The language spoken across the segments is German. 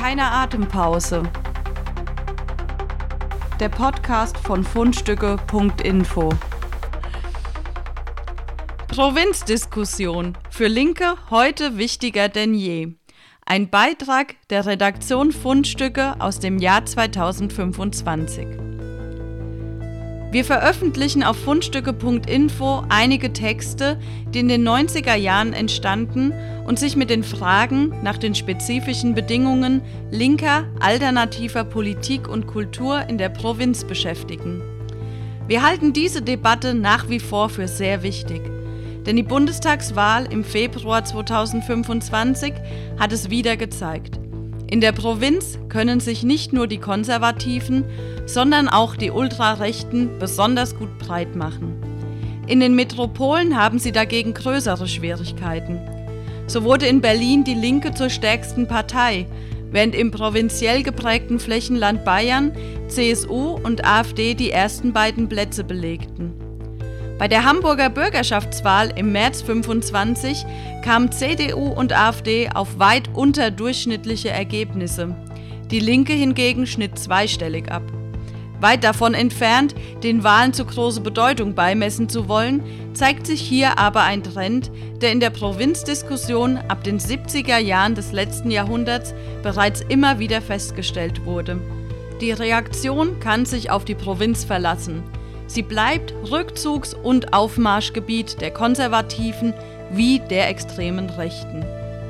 keine Atempause. Der Podcast von Fundstücke.info. Provinzdiskussion. Für Linke heute wichtiger denn je. Ein Beitrag der Redaktion Fundstücke aus dem Jahr 2025. Wir veröffentlichen auf Fundstücke.info einige Texte, die in den 90er Jahren entstanden und sich mit den Fragen nach den spezifischen Bedingungen linker, alternativer Politik und Kultur in der Provinz beschäftigen. Wir halten diese Debatte nach wie vor für sehr wichtig, denn die Bundestagswahl im Februar 2025 hat es wieder gezeigt. In der Provinz können sich nicht nur die Konservativen, sondern auch die Ultrarechten besonders gut breit machen. In den Metropolen haben sie dagegen größere Schwierigkeiten. So wurde in Berlin die Linke zur stärksten Partei, während im provinziell geprägten Flächenland Bayern CSU und AfD die ersten beiden Plätze belegten. Bei der Hamburger Bürgerschaftswahl im März 25 kamen CDU und AfD auf weit unterdurchschnittliche Ergebnisse. Die Linke hingegen schnitt zweistellig ab. Weit davon entfernt, den Wahlen zu große Bedeutung beimessen zu wollen, zeigt sich hier aber ein Trend, der in der Provinzdiskussion ab den 70er Jahren des letzten Jahrhunderts bereits immer wieder festgestellt wurde. Die Reaktion kann sich auf die Provinz verlassen. Sie bleibt Rückzugs- und Aufmarschgebiet der Konservativen wie der extremen Rechten.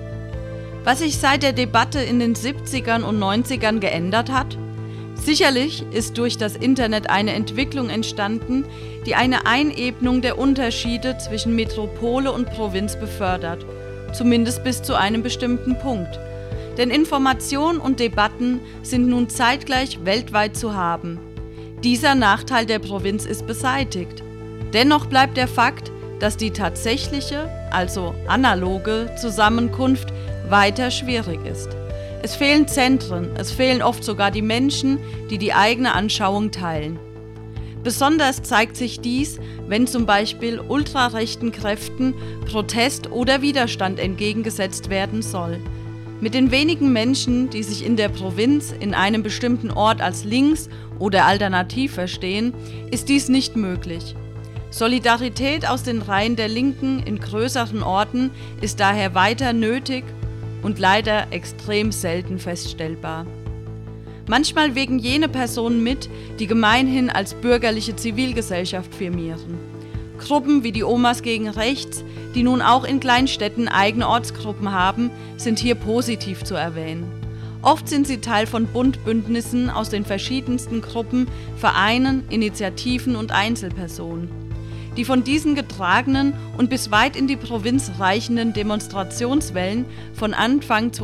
Was sich seit der Debatte in den 70ern und 90ern geändert hat? Sicherlich ist durch das Internet eine Entwicklung entstanden, die eine Einebnung der Unterschiede zwischen Metropole und Provinz befördert, zumindest bis zu einem bestimmten Punkt. Denn Information und Debatten sind nun zeitgleich weltweit zu haben. Dieser Nachteil der Provinz ist beseitigt. Dennoch bleibt der Fakt, dass die tatsächliche, also analoge Zusammenkunft weiter schwierig ist. Es fehlen Zentren, es fehlen oft sogar die Menschen, die die eigene Anschauung teilen. Besonders zeigt sich dies, wenn zum Beispiel ultrarechten Kräften Protest oder Widerstand entgegengesetzt werden soll. Mit den wenigen Menschen, die sich in der Provinz in einem bestimmten Ort als links oder alternativ verstehen, ist dies nicht möglich. Solidarität aus den Reihen der Linken in größeren Orten ist daher weiter nötig und leider extrem selten feststellbar. Manchmal wägen jene Personen mit, die gemeinhin als bürgerliche Zivilgesellschaft firmieren. Gruppen wie die Omas gegen Rechts, die nun auch in Kleinstädten eigene Ortsgruppen haben, sind hier positiv zu erwähnen. Oft sind sie Teil von Bundbündnissen aus den verschiedensten Gruppen, Vereinen, Initiativen und Einzelpersonen. Die von diesen getragenen und bis weit in die Provinz reichenden Demonstrationswellen von Anfang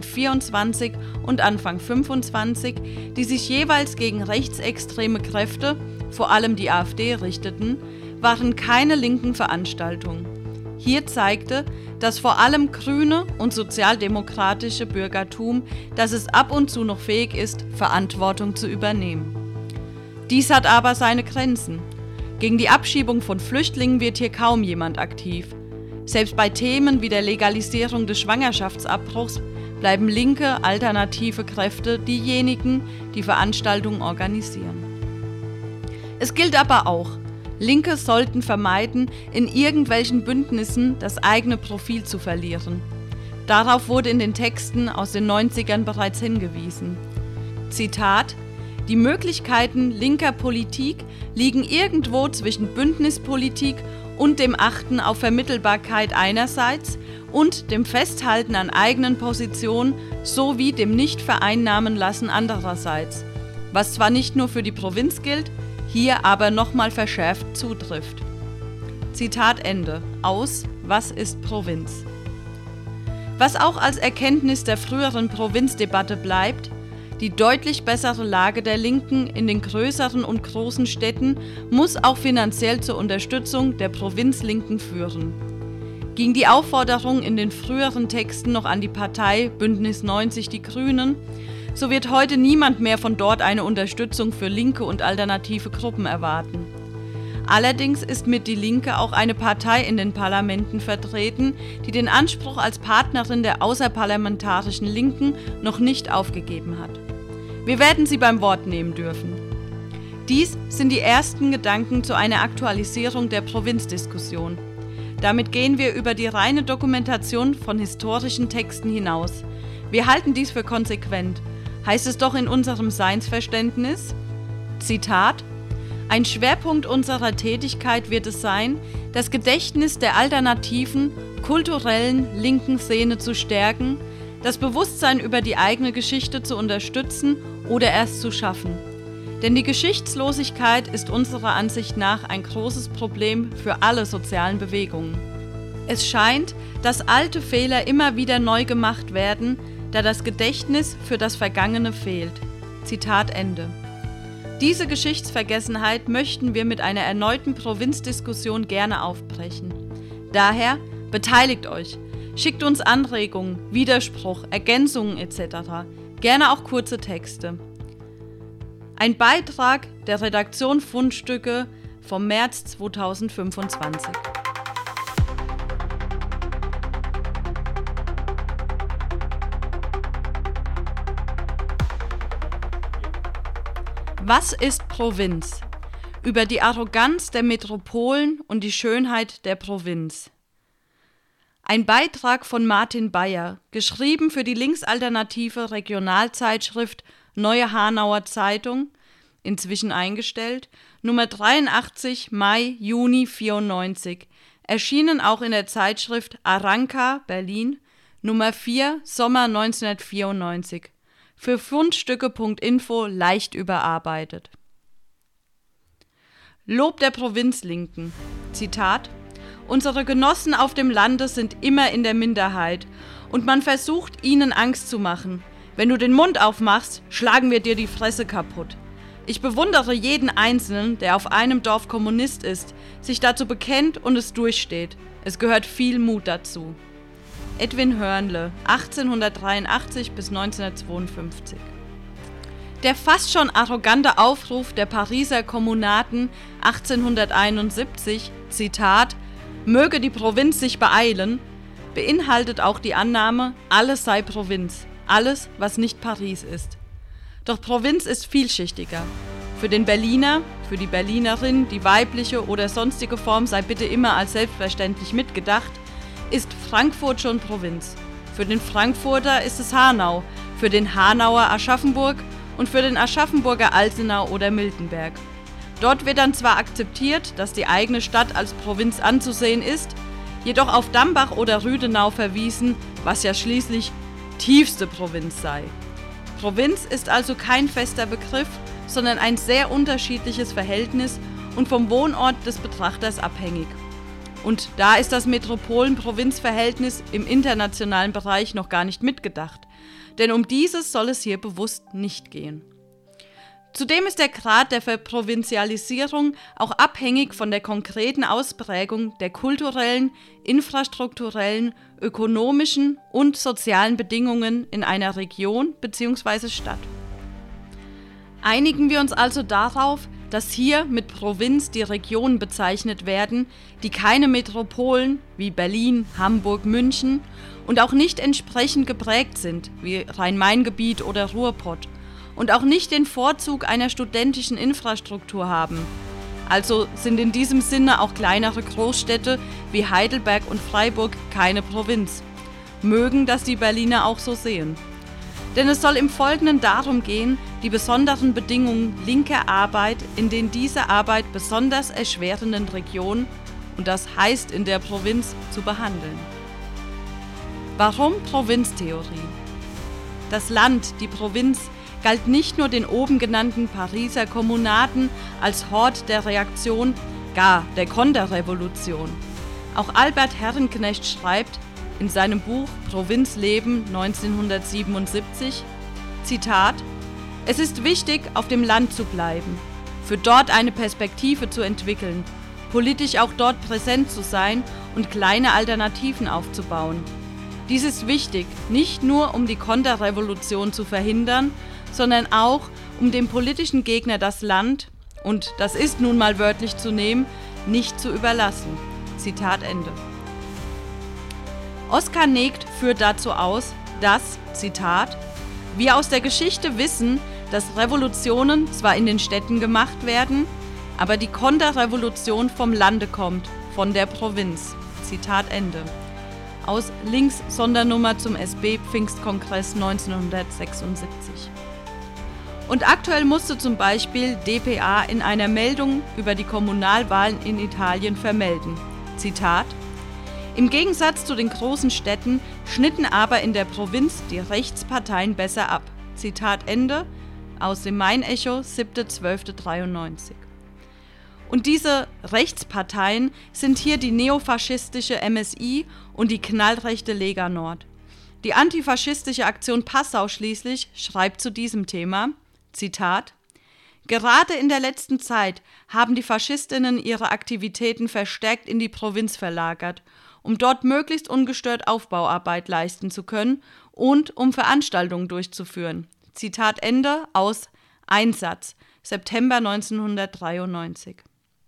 2024 und Anfang 2025, die sich jeweils gegen rechtsextreme Kräfte, vor allem die AfD, richteten, waren keine linken Veranstaltungen. Hier zeigte das vor allem grüne und sozialdemokratische Bürgertum, dass es ab und zu noch fähig ist, Verantwortung zu übernehmen. Dies hat aber seine Grenzen. Gegen die Abschiebung von Flüchtlingen wird hier kaum jemand aktiv. Selbst bei Themen wie der Legalisierung des Schwangerschaftsabbruchs bleiben linke, alternative Kräfte diejenigen, die Veranstaltungen organisieren. Es gilt aber auch, Linke sollten vermeiden, in irgendwelchen Bündnissen das eigene Profil zu verlieren. Darauf wurde in den Texten aus den 90ern bereits hingewiesen. Zitat: Die Möglichkeiten linker Politik liegen irgendwo zwischen Bündnispolitik und dem Achten auf Vermittelbarkeit einerseits und dem Festhalten an eigenen Positionen sowie dem Nicht-Vereinnahmen-Lassen andererseits, was zwar nicht nur für die Provinz gilt, hier aber nochmal verschärft zutrifft. Zitat Ende. Aus Was ist Provinz? Was auch als Erkenntnis der früheren Provinzdebatte bleibt: Die deutlich bessere Lage der Linken in den größeren und großen Städten muss auch finanziell zur Unterstützung der Provinzlinken führen. Ging die Aufforderung in den früheren Texten noch an die Partei Bündnis 90 Die Grünen, so wird heute niemand mehr von dort eine Unterstützung für linke und alternative Gruppen erwarten. Allerdings ist mit Die Linke auch eine Partei in den Parlamenten vertreten, die den Anspruch als Partnerin der außerparlamentarischen Linken noch nicht aufgegeben hat. Wir werden sie beim Wort nehmen dürfen. Dies sind die ersten Gedanken zu einer Aktualisierung der Provinzdiskussion. Damit gehen wir über die reine Dokumentation von historischen Texten hinaus. Wir halten dies für konsequent. Heißt es doch in unserem Seinsverständnis, Zitat, ein Schwerpunkt unserer Tätigkeit wird es sein, das Gedächtnis der alternativen, kulturellen, linken Szene zu stärken, das Bewusstsein über die eigene Geschichte zu unterstützen oder erst zu schaffen. Denn die Geschichtslosigkeit ist unserer Ansicht nach ein großes Problem für alle sozialen Bewegungen. Es scheint, dass alte Fehler immer wieder neu gemacht werden, da das Gedächtnis für das Vergangene fehlt. Zitat Ende. Diese Geschichtsvergessenheit möchten wir mit einer erneuten Provinzdiskussion gerne aufbrechen. Daher beteiligt euch, schickt uns Anregungen, Widerspruch, Ergänzungen etc., gerne auch kurze Texte. Ein Beitrag der Redaktion Fundstücke vom März 2025. Was ist Provinz? Über die Arroganz der Metropolen und die Schönheit der Provinz. Ein Beitrag von Martin Bayer, geschrieben für die linksalternative Regionalzeitschrift Neue Hanauer Zeitung, inzwischen eingestellt, Nummer 83, Mai-Juni 94, erschienen auch in der Zeitschrift Aranka, Berlin, Nummer 4, Sommer 1994. Für Fundstücke.info leicht überarbeitet. Lob der Provinzlinken. Zitat: Unsere Genossen auf dem Lande sind immer in der Minderheit und man versucht, ihnen Angst zu machen. Wenn du den Mund aufmachst, schlagen wir dir die Fresse kaputt. Ich bewundere jeden Einzelnen, der auf einem Dorf Kommunist ist, sich dazu bekennt und es durchsteht. Es gehört viel Mut dazu. Edwin Hörnle, 1883 bis 1952. Der fast schon arrogante Aufruf der Pariser Kommunaten 1871, Zitat, möge die Provinz sich beeilen, beinhaltet auch die Annahme, alles sei Provinz, alles, was nicht Paris ist. Doch Provinz ist vielschichtiger. Für den Berliner, für die Berlinerin, die weibliche oder sonstige Form sei bitte immer als selbstverständlich mitgedacht, ist Frankfurt schon Provinz. Für den Frankfurter ist es Hanau, für den Hanauer Aschaffenburg und für den Aschaffenburger Alsenau oder Miltenberg. Dort wird dann zwar akzeptiert, dass die eigene Stadt als Provinz anzusehen ist, jedoch auf Dambach oder Rüdenau verwiesen, was ja schließlich tiefste Provinz sei. Provinz ist also kein fester Begriff, sondern ein sehr unterschiedliches Verhältnis und vom Wohnort des Betrachters abhängig. Und da ist das Metropolen-Provinz-Verhältnis im internationalen Bereich noch gar nicht mitgedacht, denn um dieses soll es hier bewusst nicht gehen. Zudem ist der Grad der Verprovinzialisierung auch abhängig von der konkreten Ausprägung der kulturellen, infrastrukturellen, ökonomischen und sozialen Bedingungen in einer Region bzw. Stadt. Einigen wir uns also darauf, dass hier mit Provinz die Regionen bezeichnet werden, die keine Metropolen wie Berlin, Hamburg, München und auch nicht entsprechend geprägt sind wie Rhein-Main-Gebiet oder Ruhrpott und auch nicht den Vorzug einer studentischen Infrastruktur haben. Also sind in diesem Sinne auch kleinere Großstädte wie Heidelberg und Freiburg keine Provinz. Mögen das die Berliner auch so sehen. Denn es soll im Folgenden darum gehen, die besonderen Bedingungen linker Arbeit in den diese Arbeit besonders erschwerenden Regionen, und das heißt in der Provinz, zu behandeln. Warum Provinztheorie? Das Land, die Provinz, galt nicht nur den oben genannten Pariser Kommunaten als Hort der Reaktion, gar der Konterrevolution. Auch Albert Herrenknecht schreibt in seinem Buch Provinzleben 1977, Zitat, es ist wichtig, auf dem Land zu bleiben, für dort eine Perspektive zu entwickeln, politisch auch dort präsent zu sein und kleine Alternativen aufzubauen. Dies ist wichtig, nicht nur um die Konterrevolution zu verhindern, sondern auch um dem politischen Gegner das Land und das ist nun mal wörtlich zu nehmen, nicht zu überlassen. Zitat Ende. Oskar Negd führt dazu aus, dass, Zitat, wir aus der Geschichte wissen, dass Revolutionen zwar in den Städten gemacht werden, aber die Konterrevolution vom Lande kommt, von der Provinz. Zitat Ende. Aus Links Sondernummer zum SB-Pfingstkongress 1976. Und aktuell musste zum Beispiel dpa in einer Meldung über die Kommunalwahlen in Italien vermelden. Zitat: Im Gegensatz zu den großen Städten schnitten aber in der Provinz die Rechtsparteien besser ab. Zitat Ende aus dem Main-Echo, 7.12.93. Und diese Rechtsparteien sind hier die neofaschistische MSI und die knallrechte Lega Nord. Die antifaschistische Aktion Passau schließlich schreibt zu diesem Thema, Zitat: Gerade in der letzten Zeit haben die Faschistinnen ihre Aktivitäten verstärkt in die Provinz verlagert, um dort möglichst ungestört Aufbauarbeit leisten zu können und um Veranstaltungen durchzuführen. Zitat Ende aus Einsatz, September 1993.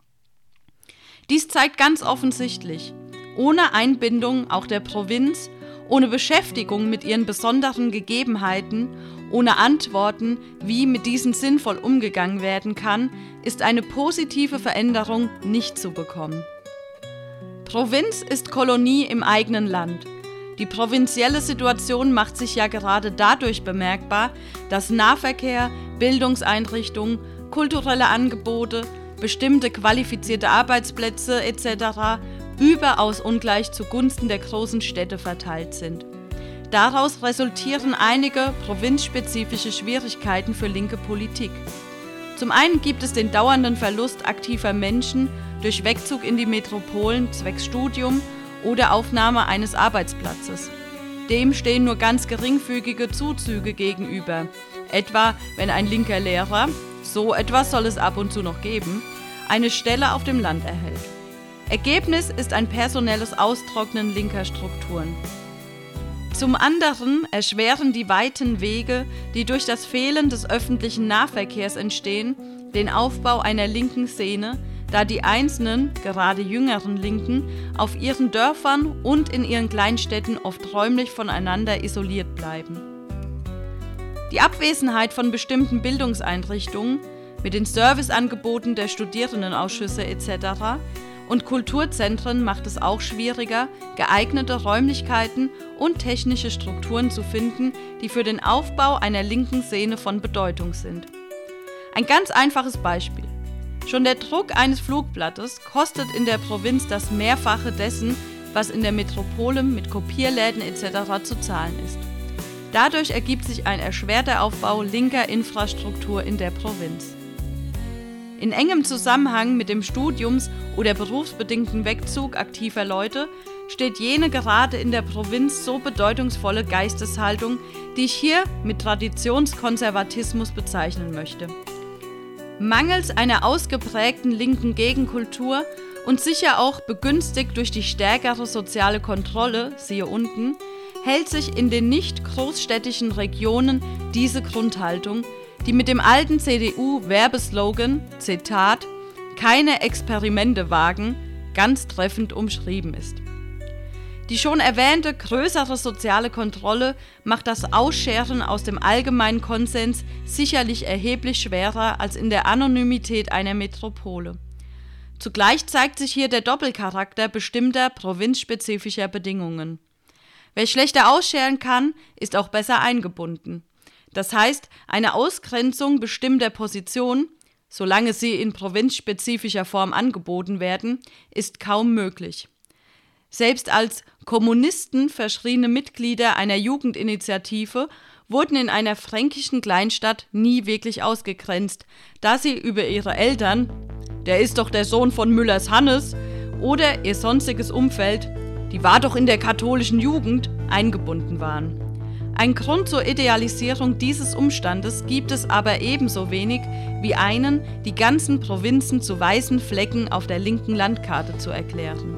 Dies zeigt ganz offensichtlich, ohne Einbindung auch der Provinz, ohne Beschäftigung mit ihren besonderen Gegebenheiten, ohne Antworten, wie mit diesen sinnvoll umgegangen werden kann, ist eine positive Veränderung nicht zu bekommen. Provinz ist Kolonie im eigenen Land. Die provinzielle Situation macht sich ja gerade dadurch bemerkbar, dass Nahverkehr, Bildungseinrichtungen, kulturelle Angebote, bestimmte qualifizierte Arbeitsplätze etc. überaus ungleich zugunsten der großen Städte verteilt sind. Daraus resultieren einige provinzspezifische Schwierigkeiten für linke Politik. Zum einen gibt es den dauernden Verlust aktiver Menschen durch Wegzug in die Metropolen zwecks Studium oder Aufnahme eines Arbeitsplatzes. Dem stehen nur ganz geringfügige Zuzüge gegenüber, etwa wenn ein linker Lehrer, so etwas soll es ab und zu noch geben, eine Stelle auf dem Land erhält. Ergebnis ist ein personelles Austrocknen linker Strukturen. Zum anderen erschweren die weiten Wege, die durch das Fehlen des öffentlichen Nahverkehrs entstehen, den Aufbau einer linken Szene, da die einzelnen, gerade jüngeren Linken, auf ihren Dörfern und in ihren Kleinstädten oft räumlich voneinander isoliert bleiben. Die Abwesenheit von bestimmten Bildungseinrichtungen mit den Serviceangeboten der Studierendenausschüsse etc. und Kulturzentren macht es auch schwieriger, geeignete Räumlichkeiten und technische Strukturen zu finden, die für den Aufbau einer linken Szene von Bedeutung sind. Ein ganz einfaches Beispiel. Schon der Druck eines Flugblattes kostet in der Provinz das Mehrfache dessen, was in der Metropole mit Kopierläden etc. zu zahlen ist. Dadurch ergibt sich ein erschwerter Aufbau linker Infrastruktur in der Provinz. In engem Zusammenhang mit dem Studiums- oder berufsbedingten Wegzug aktiver Leute steht jene gerade in der Provinz so bedeutungsvolle Geisteshaltung, die ich hier mit Traditionskonservatismus bezeichnen möchte. Mangels einer ausgeprägten linken Gegenkultur und sicher auch begünstigt durch die stärkere soziale Kontrolle, siehe unten, hält sich in den nicht großstädtischen Regionen diese Grundhaltung, die mit dem alten CDU-Werbeslogan, Zitat, keine Experimente wagen, ganz treffend umschrieben ist. Die schon erwähnte größere soziale Kontrolle macht das Ausscheren aus dem allgemeinen Konsens sicherlich erheblich schwerer als in der Anonymität einer Metropole. Zugleich zeigt sich hier der Doppelcharakter bestimmter provinzspezifischer Bedingungen. Wer schlechter ausscheren kann, ist auch besser eingebunden. Das heißt, eine Ausgrenzung bestimmter Positionen, solange sie in provinzspezifischer Form angeboten werden, ist kaum möglich. Selbst als Kommunisten verschriene Mitglieder einer Jugendinitiative wurden in einer fränkischen Kleinstadt nie wirklich ausgegrenzt, da sie über ihre Eltern, der ist doch der Sohn von Müllers Hannes, oder ihr sonstiges Umfeld, die war doch in der katholischen Jugend, eingebunden waren. Ein Grund zur Idealisierung dieses Umstandes gibt es aber ebenso wenig wie einen, die ganzen Provinzen zu weißen Flecken auf der linken Landkarte zu erklären.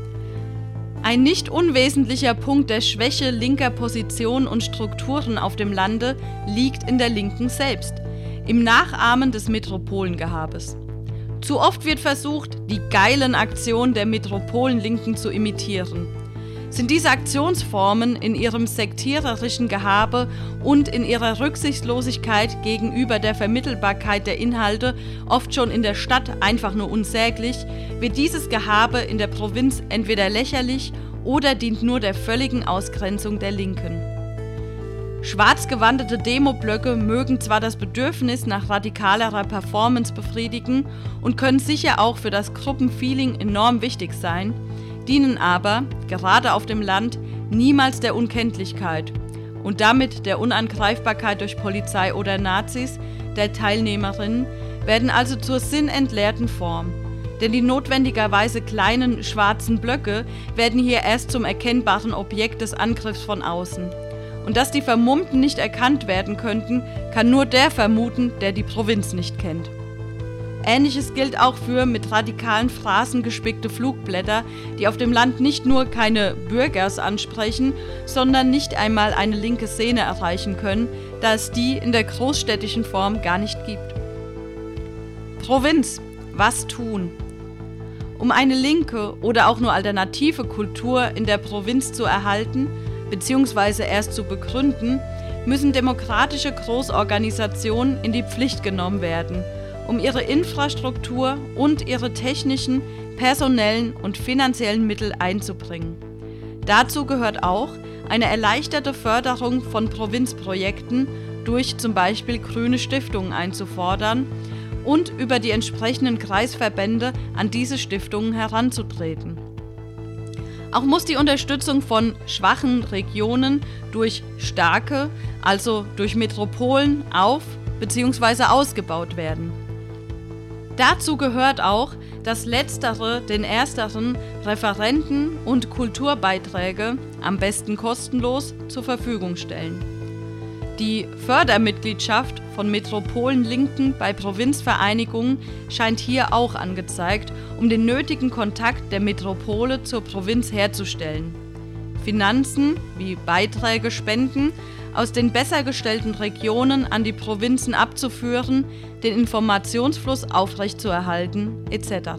Ein nicht unwesentlicher Punkt der Schwäche linker Positionen und Strukturen auf dem Lande liegt in der Linken selbst, im Nachahmen des Metropolengehabes. Zu oft wird versucht, die geilen Aktionen der Metropolenlinken zu imitieren. Sind diese Aktionsformen in ihrem sektiererischen Gehabe und in ihrer Rücksichtslosigkeit gegenüber der Vermittelbarkeit der Inhalte oft schon in der Stadt einfach nur unsäglich, wird dieses Gehabe in der Provinz entweder lächerlich oder dient nur der völligen Ausgrenzung der Linken. Schwarz gewandete Demoblöcke mögen zwar das Bedürfnis nach radikalerer Performance befriedigen und können sicher auch für das Gruppenfeeling enorm wichtig sein, dienen aber, gerade auf dem Land, niemals der Unkenntlichkeit und damit der Unangreifbarkeit durch Polizei oder Nazis der Teilnehmerinnen, werden also zur sinnentleerten Form. Denn die notwendigerweise kleinen schwarzen Blöcke werden hier erst zum erkennbaren Objekt des Angriffs von außen. Und dass die Vermummten nicht erkannt werden könnten, kann nur der vermuten, der die Provinz nicht kennt. Ähnliches gilt auch für mit radikalen Phrasen gespickte Flugblätter, die auf dem Land nicht nur keine Bürgers ansprechen, sondern nicht einmal eine linke Szene erreichen können, da es die in der großstädtischen Form gar nicht gibt. Provinz. Was tun? Um eine linke oder auch nur alternative Kultur in der Provinz zu erhalten bzw. erst zu begründen, müssen demokratische Großorganisationen in die Pflicht genommen werden, um ihre Infrastruktur und ihre technischen, personellen und finanziellen Mittel einzubringen. Dazu gehört auch eine erleichterte Förderung von Provinzprojekten durch zum Beispiel grüne Stiftungen einzufordern und über die entsprechenden Kreisverbände an diese Stiftungen heranzutreten. Auch muss die Unterstützung von schwachen Regionen durch starke, also durch Metropolen, auf- bzw. ausgebaut werden. Dazu gehört auch, dass letztere den ersteren Referenten und Kulturbeiträge am besten kostenlos zur Verfügung stellen. Die Fördermitgliedschaft von Metropolenlinken bei Provinzvereinigungen scheint hier auch angezeigt, um den nötigen Kontakt der Metropole zur Provinz herzustellen. Finanzen wie Beiträge, Spenden aus den besser gestellten Regionen an die Provinzen abzuführen, den Informationsfluss aufrechtzuerhalten etc.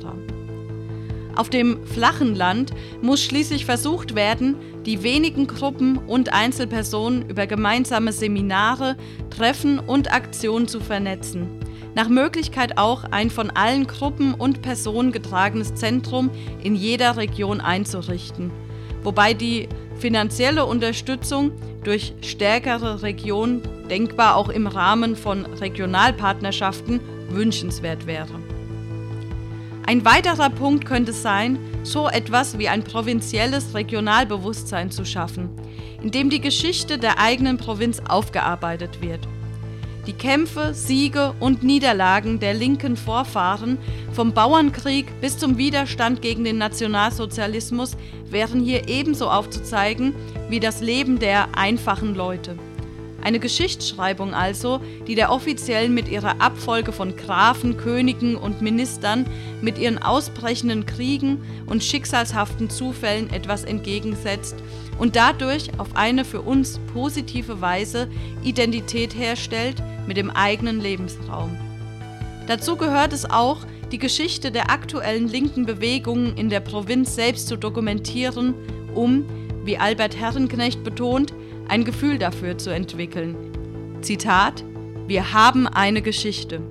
Auf dem flachen Land muss schließlich versucht werden, die wenigen Gruppen und Einzelpersonen über gemeinsame Seminare, Treffen und Aktionen zu vernetzen. Nach Möglichkeit auch ein von allen Gruppen und Personen getragenes Zentrum in jeder Region einzurichten, wobei die finanzielle Unterstützung durch stärkere Regionen, denkbar auch im Rahmen von Regionalpartnerschaften, wünschenswert wäre. Ein weiterer Punkt könnte sein, so etwas wie ein provinzielles Regionalbewusstsein zu schaffen, in dem die Geschichte der eigenen Provinz aufgearbeitet wird. Die Kämpfe, Siege und Niederlagen der linken Vorfahren, vom Bauernkrieg bis zum Widerstand gegen den Nationalsozialismus, wären hier ebenso aufzuzeigen wie das Leben der einfachen Leute. Eine Geschichtsschreibung also, die der offiziellen mit ihrer Abfolge von Grafen, Königen und Ministern, mit ihren ausbrechenden Kriegen und schicksalshaften Zufällen etwas entgegensetzt und dadurch auf eine für uns positive Weise Identität herstellt mit dem eigenen Lebensraum. Dazu gehört es auch, die Geschichte der aktuellen linken Bewegungen in der Provinz selbst zu dokumentieren, um, wie Albert Herrenknecht betont, ein Gefühl dafür zu entwickeln. Zitat: Wir haben eine Geschichte.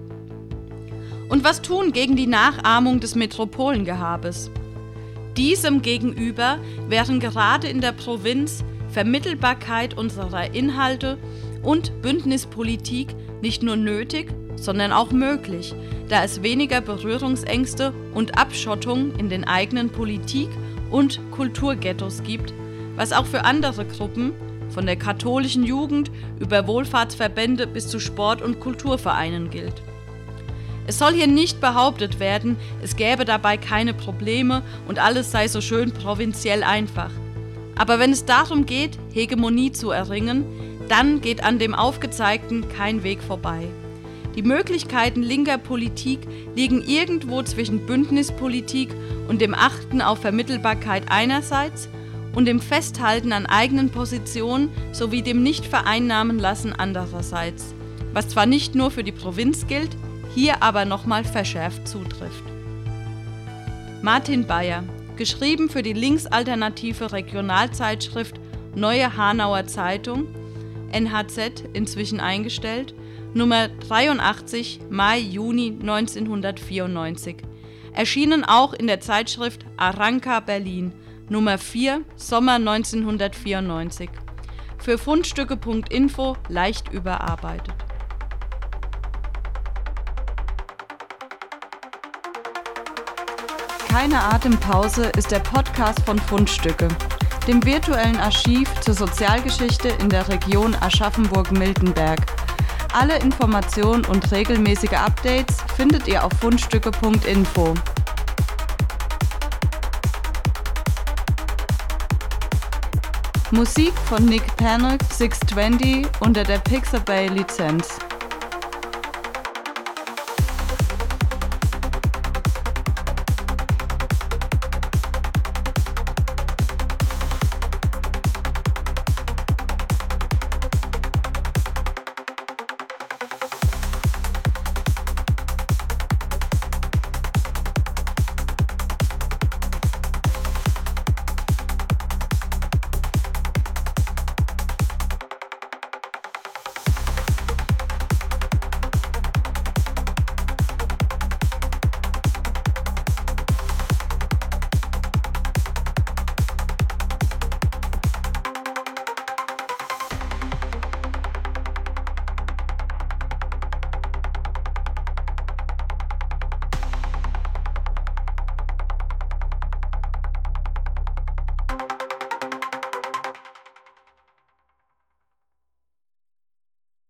Und was tun gegen die Nachahmung des Metropolengehabes? Diesem gegenüber wären gerade in der Provinz Vermittelbarkeit unserer Inhalte und Bündnispolitik nicht nur nötig, sondern auch möglich, da es weniger Berührungsängste und Abschottung in den eigenen Politik- und Kulturghettos gibt, was auch für andere Gruppen, von der katholischen Jugend über Wohlfahrtsverbände bis zu Sport- und Kulturvereinen gilt. Es soll hier nicht behauptet werden, es gäbe dabei keine Probleme und alles sei so schön provinziell einfach. Aber wenn es darum geht, Hegemonie zu erringen, dann geht an dem Aufgezeigten kein Weg vorbei. Die Möglichkeiten linker Politik liegen irgendwo zwischen Bündnispolitik und dem Achten auf Vermittelbarkeit einerseits und dem Festhalten an eigenen Positionen sowie dem Nicht-Vereinnahmen-Lassen andererseits, was zwar nicht nur für die Provinz gilt, hier aber nochmal verschärft zutrifft. Martin Bayer, geschrieben für die linksalternative Regionalzeitschrift Neue Hanauer Zeitung, NHZ, inzwischen eingestellt, Nummer 83, Mai-Juni 1994. Erschienen auch in der Zeitschrift Arranca Berlin, Nummer 4, Sommer 1994. Für Fundstücke.info leicht überarbeitet. Keine Atempause ist der Podcast von Fundstücke, dem virtuellen Archiv zur Sozialgeschichte in der Region Aschaffenburg-Miltenberg. Alle Informationen und regelmäßige Updates findet ihr auf fundstücke.info. Musik von Nick Panic 620 unter der Pixabay Lizenz.